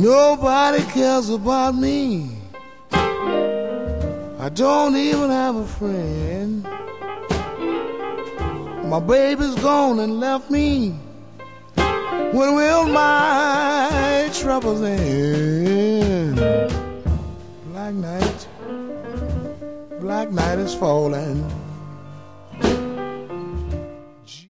Nobody cares about me. I don't even have a friend. My baby's gone and left me. When will my troubles end? Black night is falling.